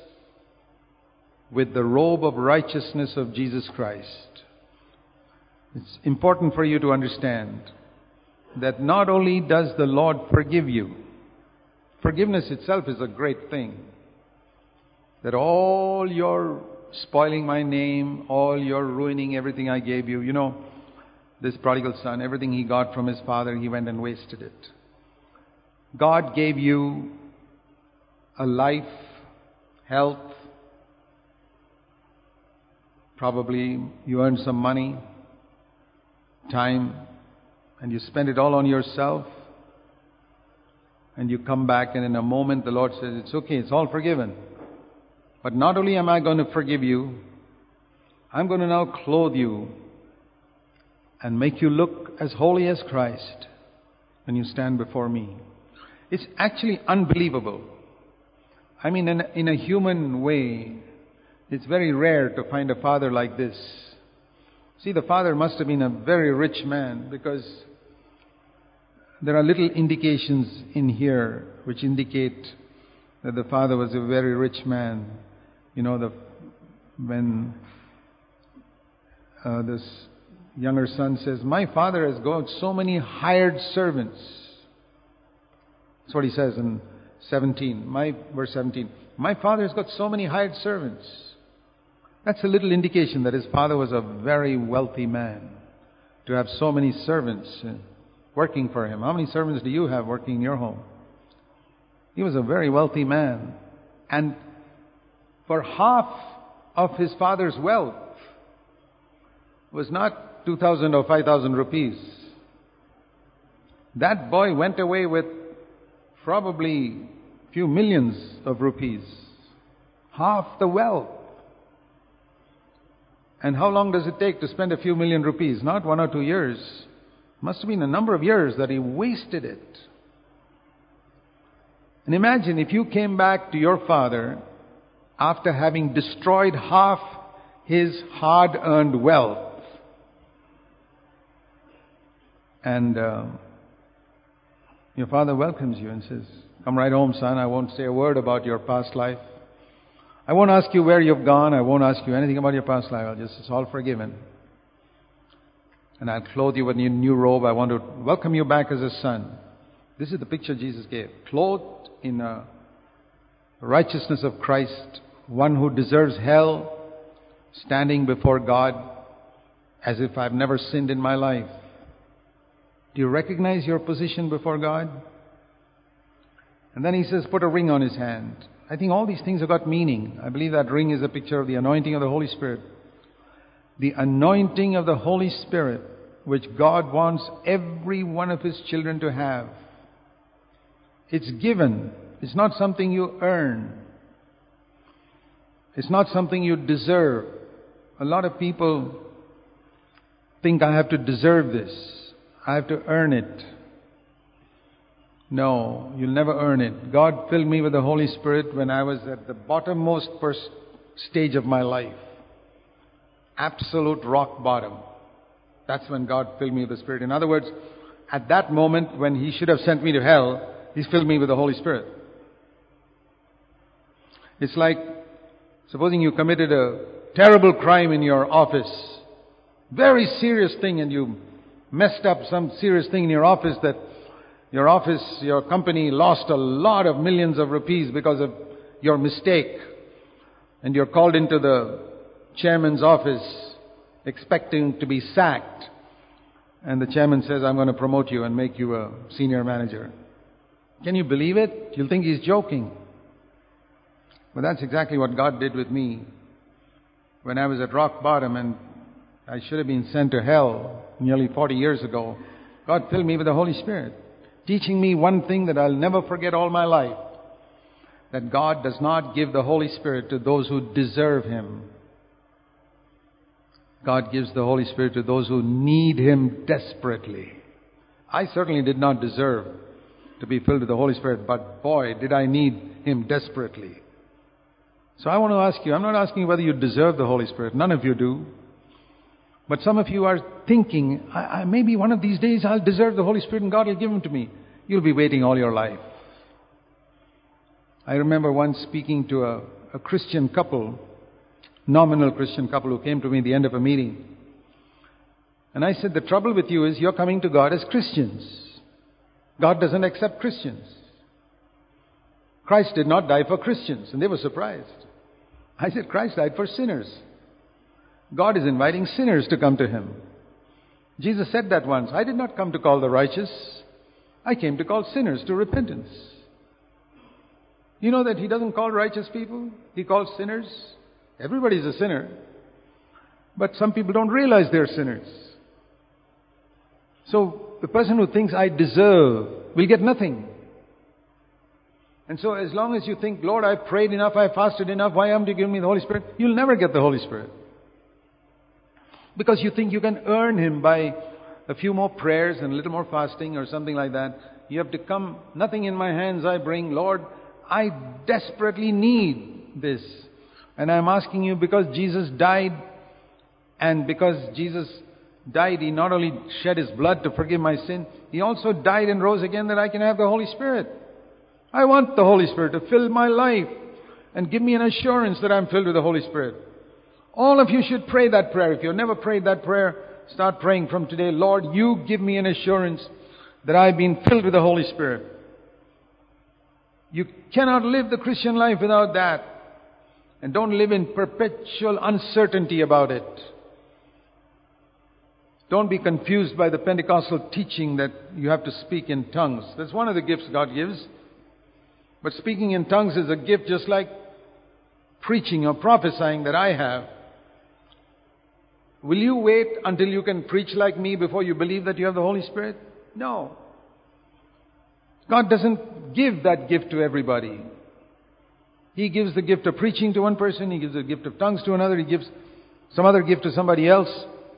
with the robe of righteousness of Jesus Christ. It's important for you to understand that not only does the Lord forgive you, forgiveness itself is a great thing. That all your spoiling my name, all your ruining everything I gave you. You know, this prodigal son, everything he got from his father, he went and wasted it. God gave you a life, health, probably you earned some money, time, and you spend it all on yourself. And you come back and in a moment the Lord says, it's okay, it's all forgiven. But not only am I going to forgive you, I'm going to now clothe you and make you look as holy as Christ when you stand before me. It's actually unbelievable. I mean, in a, in a human way, it's very rare to find a father like this. See, the father must have been a very rich man, because there are little indications in here which indicate that the father was a very rich man. You know, the when uh, this younger son says, my father has got so many hired servants. That's what he says in seventeen, my verse seventeen. My father has got so many hired servants. That's a little indication that his father was a very wealthy man, to have so many servants working for him. How many servants do you have working in your home? He was a very wealthy man. And for half of his father's wealth was not two thousand or five thousand rupees. That boy went away with probably a few millions of rupees. Half the wealth. And how long does it take to spend a few million rupees? Not one or two years. Must have been a number of years that he wasted it. And imagine if you came back to your father after having destroyed half his hard-earned wealth. And uh, your father welcomes you and says, "Come right home, son. I won't say a word about your past life. I won't ask you where you've gone. I won't ask you anything about your past life. I'll just, it's all forgiven. And I'll clothe you with a new robe. I want to welcome you back as a son." This is the picture Jesus gave. Clothed in a righteousness of Christ, one who deserves hell, standing before God as if I've never sinned in my life. Do you recognize your position before God? And then he says, put a ring on his hand. I think all these things have got meaning. I believe that ring is a picture of the anointing of the Holy Spirit. The anointing of the Holy Spirit, which God wants every one of His children to have. It's given. It's not something you earn. It's not something you deserve. A lot of people think I have to deserve this. I have to earn it. No, you'll never earn it. God filled me with the Holy Spirit when I was at the bottommost first stage of my life. Absolute rock bottom. That's when God filled me with the Spirit. In other words, at that moment when He should have sent me to hell, He's filled me with the Holy Spirit. It's like, supposing you committed a terrible crime in your office. Very serious thing, and you messed up some serious thing in your office that your office, your company lost a lot of millions of rupees because of your mistake. And you're called into the chairman's office expecting to be sacked. And the chairman says, I'm going to promote you and make you a senior manager. Can you believe it? You'll think he's joking. But that's exactly what God did with me. When I was at rock bottom and I should have been sent to hell nearly forty years ago, God filled me with the Holy Spirit, teaching me one thing that I'll never forget all my life. That God does not give the Holy Spirit to those who deserve Him. God gives the Holy Spirit to those who need Him desperately. I certainly did not deserve to be filled with the Holy Spirit, but boy, did I need Him desperately. So I want to ask you, I'm not asking whether you deserve the Holy Spirit. None of you do. But some of you are thinking, I, I, maybe one of these days I'll deserve the Holy Spirit and God will give Him to me. You'll be waiting all your life. I remember once speaking to a, a Christian couple, nominal Christian couple who came to me at the end of a meeting. And I said, the trouble with you is you're coming to God as Christians. God doesn't accept Christians. Christ did not die for Christians. And they were surprised. I said, Christ died for sinners. God is inviting sinners to come to Him. Jesus said that once. I did not come to call the righteous. I came to call sinners to repentance. You know that He doesn't call righteous people. He calls sinners. Everybody's a sinner. But some people don't realize they're sinners. So the person who thinks I deserve will get nothing. And so as long as you think, Lord, I've prayed enough, I've fasted enough, why haven't you given me the Holy Spirit? You'll never get the Holy Spirit. Because you think you can earn Him by a few more prayers and a little more fasting or something like that. You have to come, nothing in my hands I bring. Lord, I desperately need this. And I'm asking you because Jesus died, and because Jesus died, He not only shed His blood to forgive my sin, He also died and rose again that I can have the Holy Spirit. I want the Holy Spirit to fill my life and give me an assurance that I'm filled with the Holy Spirit. All of you should pray that prayer. If you've never prayed that prayer, start praying from today. Lord, you give me an assurance that I've been filled with the Holy Spirit. You cannot live the Christian life without that. And don't live in perpetual uncertainty about it. Don't be confused by the Pentecostal teaching that you have to speak in tongues. That's one of the gifts God gives. But speaking in tongues is a gift just like preaching or prophesying that I have. Will you wait until you can preach like me before you believe that you have the Holy Spirit? No. God doesn't give that gift to everybody. He gives the gift of preaching to one person, He gives the gift of tongues to another, He gives some other gift to somebody else.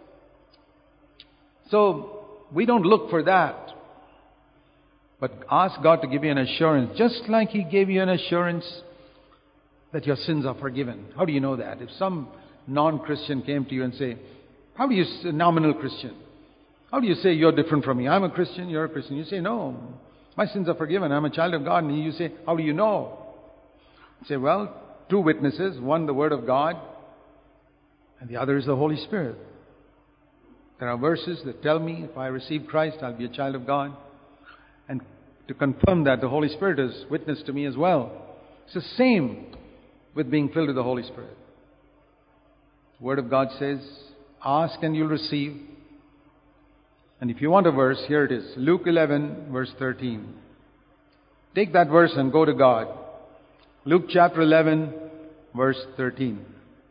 So, we don't look for that. But ask God to give you an assurance, just like He gave you an assurance that your sins are forgiven. How do you know that? If some non-Christian came to you and say, how do you, a nominal Christian, how do you say you're different from me? I'm a Christian, you're a Christian. You say, no, my sins are forgiven. I'm a child of God. And you say, how do you know? You say, well, two witnesses. One, the Word of God, and the other is the Holy Spirit. There are verses that tell me if I receive Christ, I'll be a child of God. And to confirm that, the Holy Spirit has witnessed to me as well. It's the same with being filled with the Holy Spirit. The Word of God says, ask and you'll receive. And if you want a verse, here it is. Luke eleven, verse thirteen. Take that verse and go to God. Luke chapter eleven, verse thirteen.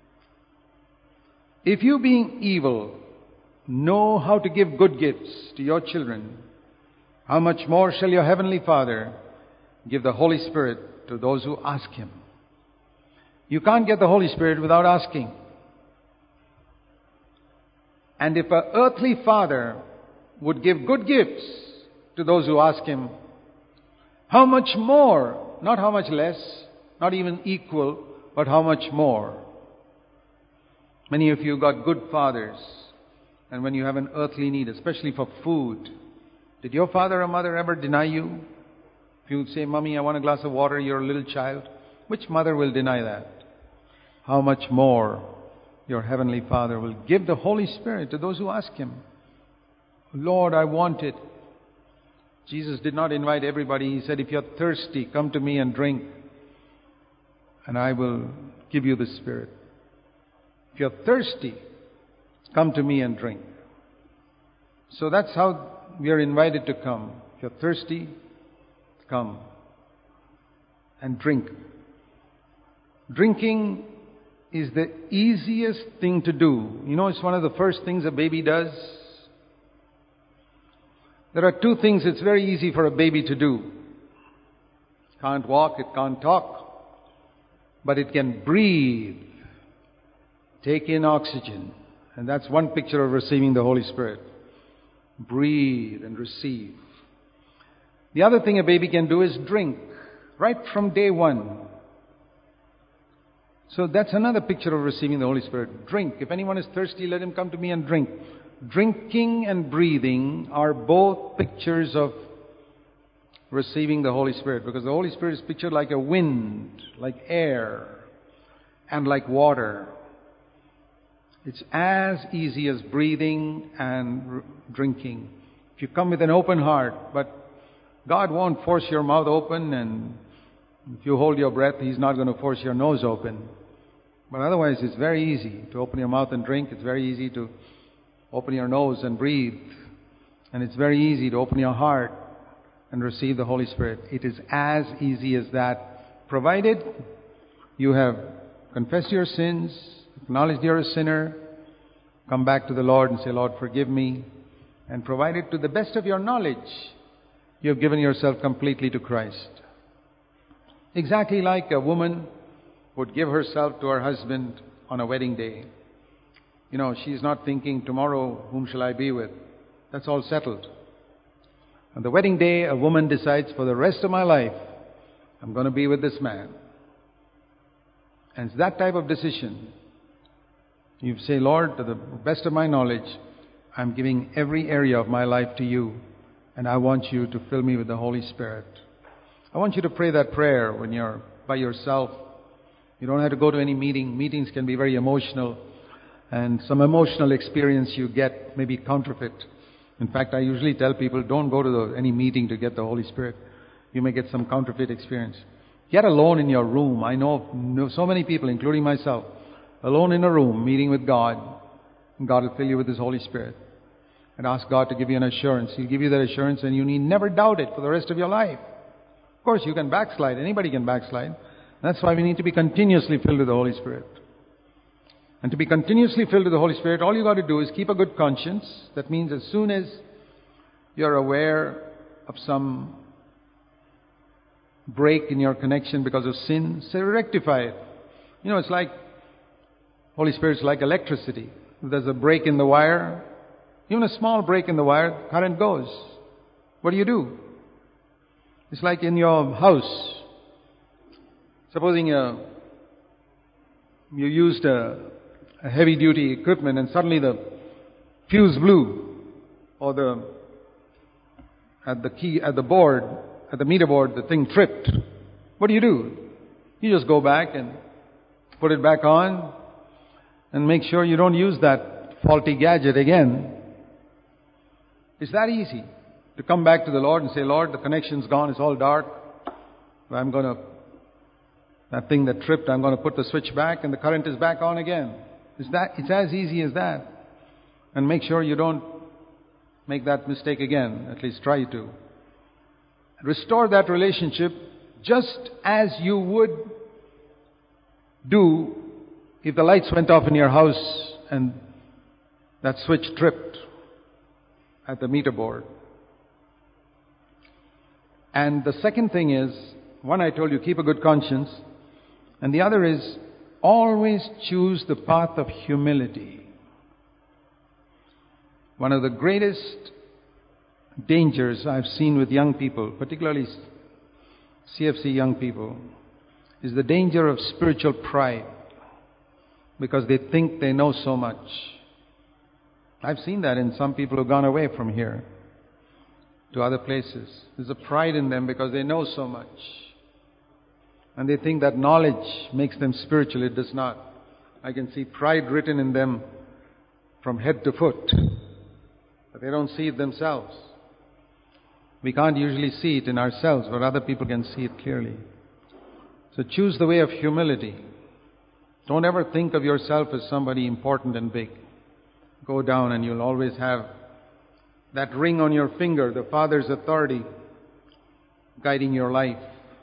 If you being evil know how to give good gifts to your children, how much more shall your heavenly Father give the Holy Spirit to those who ask Him? You can't get the Holy Spirit without asking. And if an earthly father would give good gifts to those who ask Him, how much more, not how much less, not even equal, but how much more? Many of you got good fathers, and when you have an earthly need, especially for food, did your father or mother ever deny you? If you say, Mommy, I want a glass of water, you're a little child, which mother will deny that? How much more your heavenly Father will give the Holy Spirit to those who ask Him. Lord, I want it. Jesus did not invite everybody. He said, if you're thirsty, come to me and drink, and I will give you the Spirit. If you're thirsty, come to me and drink. So that's how we are invited to come. If you're thirsty, come and drink. Drinking is the easiest thing to do. You know, it's one of the first things a baby does. There are two things it's very easy for a baby to do. It can't walk, it can't talk, but it can breathe, take in oxygen. And that's one picture of receiving the Holy Spirit. Breathe and receive. The other thing a baby can do is drink, right from day one. So that's another picture of receiving the Holy Spirit. Drink. If anyone is thirsty, let him come to me and drink. Drinking and breathing are both pictures of receiving the Holy Spirit, because the Holy Spirit is pictured like a wind, like air, and like water. It's as easy as breathing and r- drinking. If you come with an open heart, but God won't force your mouth open, and if you hold your breath, He's not going to force your nose open. But otherwise, it's very easy to open your mouth and drink. It's very easy to open your nose and breathe. And it's very easy to open your heart and receive the Holy Spirit. It is as easy as that, provided you have confessed your sins, acknowledged you're a sinner, come back to the Lord and say, Lord, forgive me. And provided to the best of your knowledge, you have given yourself completely to Christ. Exactly like a woman would give herself to her husband on a wedding day. You know, she's not thinking, tomorrow, whom shall I be with? That's all settled. On the wedding day, a woman decides, for the rest of my life, I'm going to be with this man. And it's that type of decision. You say, Lord, to the best of my knowledge, I'm giving every area of my life to you, and I want you to fill me with the Holy Spirit. I want you to pray that prayer when you're by yourself. You don't have to go to any meeting. Meetings can be very emotional, and some emotional experience you get may be counterfeit. In fact, I usually tell people, don't go to the, any meeting to get the Holy Spirit. You may get some counterfeit experience. Get alone in your room. I know, know so many people, including myself, alone in a room, meeting with God, and God will fill you with His Holy Spirit. And ask God to give you an assurance. He'll give you that assurance, and you need never doubt it for the rest of your life. Of course, you can backslide. Anybody can backslide. That's why we need to be continuously filled with the Holy Spirit. And to be continuously filled with the Holy Spirit, all you got to do is keep a good conscience. That means as soon as you're aware of some break in your connection because of sin, say rectify it. You know, it's like Holy Spirit's like electricity. If there's a break in the wire, even a small break in the wire, current goes. What do you do? It's like in your house. Supposing uh, you used a, a heavy-duty equipment and suddenly the fuse blew, or the at the key at the board at the meter board the thing tripped. What do you do? You just go back and put it back on and make sure you don't use that faulty gadget again. It's that easy to come back to the Lord and say, Lord, the connection's gone, it's all dark. I'm going to, that thing that tripped, I'm going to put the switch back and the current is back on again. It's that, it's as easy as that. And make sure you don't make that mistake again. At least try to. Restore that relationship just as you would do if the lights went off in your house and that switch tripped at the meter board. And the second thing is, one I told you, keep a good conscience. And the other is, always choose the path of humility. One of the greatest dangers I've seen with young people, particularly C F C young people, is the danger of spiritual pride, because they think they know so much. I've seen that in some people who've gone away from here to other places. There's a pride in them because they know so much. And they think that knowledge makes them spiritual. It does not. I can see pride written in them from head to foot. But they don't see it themselves. We can't usually see it in ourselves, but other people can see it clearly. So choose the way of humility. Don't ever think of yourself as somebody important and big. Go down and you'll always have that ring on your finger, the Father's authority guiding your life.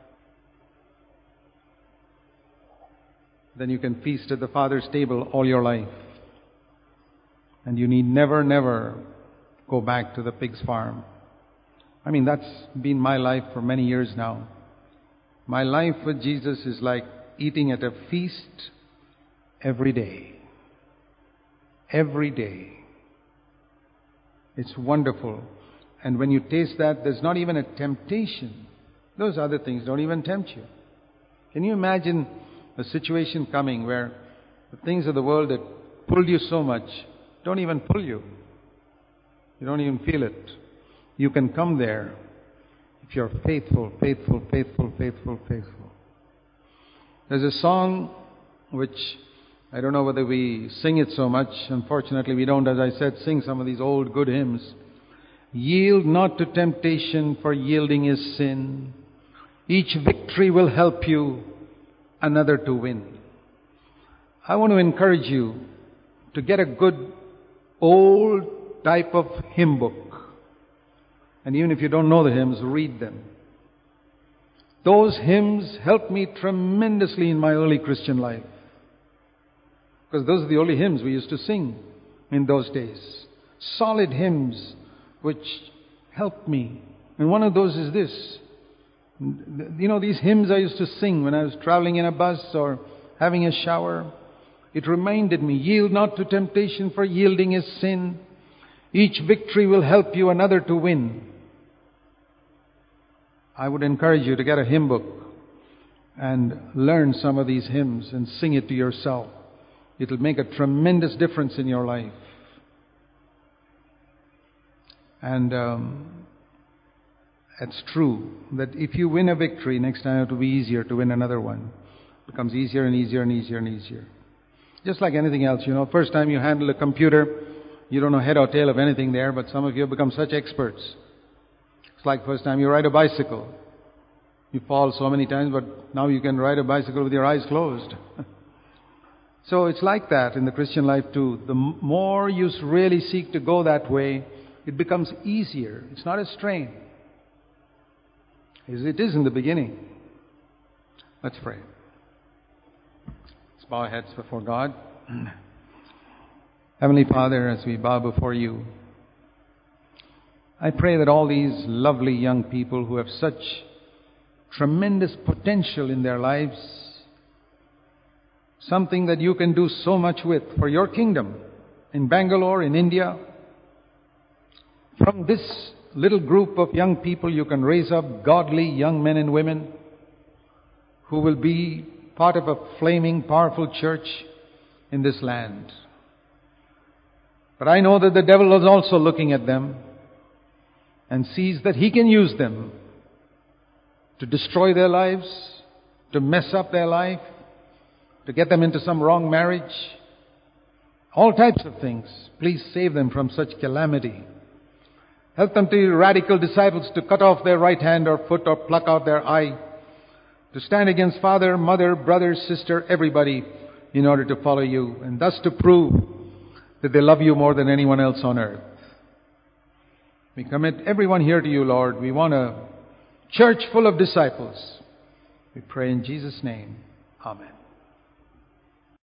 Then you can feast at the Father's table all your life. And you need never, never go back to the pig's farm. I mean, that's been my life for many years now. My life with Jesus is like eating at a feast every day. Every day. It's wonderful. And when you taste that, there's not even a temptation. Those other things don't even tempt you. Can you imagine a situation coming where the things of the world that pulled you so much don't even pull you? You don't even feel it. You can come there if you're faithful, faithful, faithful, faithful, faithful. There's a song which I don't know whether we sing it so much. Unfortunately, we don't, as I said, sing some of these old good hymns. Yield not to temptation, for yielding is sin. Each victory will help you another to win. I want to encourage you to get a good old type of hymn book. And even if you don't know the hymns, read them. Those hymns helped me tremendously in my early Christian life. Because those are the only hymns we used to sing in those days. Solid hymns which helped me. And one of those is this. You know, these hymns I used to sing when I was traveling in a bus or having a shower. It reminded me, yield not to temptation, for yielding is sin. Each victory will help you another to win. I would encourage you to get a hymn book and learn some of these hymns and sing it to yourself. It'll make a tremendous difference in your life. And um, it's true that if you win a victory, next time it will be easier to win another one. It becomes easier and easier and easier and easier. Just like anything else, you know, first time you handle a computer, you don't know head or tail of anything there, but some of you have become such experts. It's like first time you ride a bicycle. You fall so many times, but now you can ride a bicycle with your eyes closed. So it's like that in the Christian life too. The more you really seek to go that way, it becomes easier. It's not a strain, as it is in the beginning. Let's pray. Let's bow our heads before God. Heavenly Father, as we bow before you, I pray that all these lovely young people who have such tremendous potential in their lives, something that you can do so much with for your kingdom in Bangalore, in India. From this little group of young people, you can raise up godly young men and women who will be part of a flaming, powerful church in this land. But I know that the devil is also looking at them and sees that he can use them to destroy their lives, to mess up their life, to get them into some wrong marriage, all types of things. Please save them from such calamity. Help them to be radical disciples, to cut off their right hand or foot or pluck out their eye, to stand against father, mother, brother, sister, everybody in order to follow you, and thus to prove that they love you more than anyone else on earth. We commit everyone here to you, Lord. We want a church full of disciples. We pray in Jesus' name. Amen.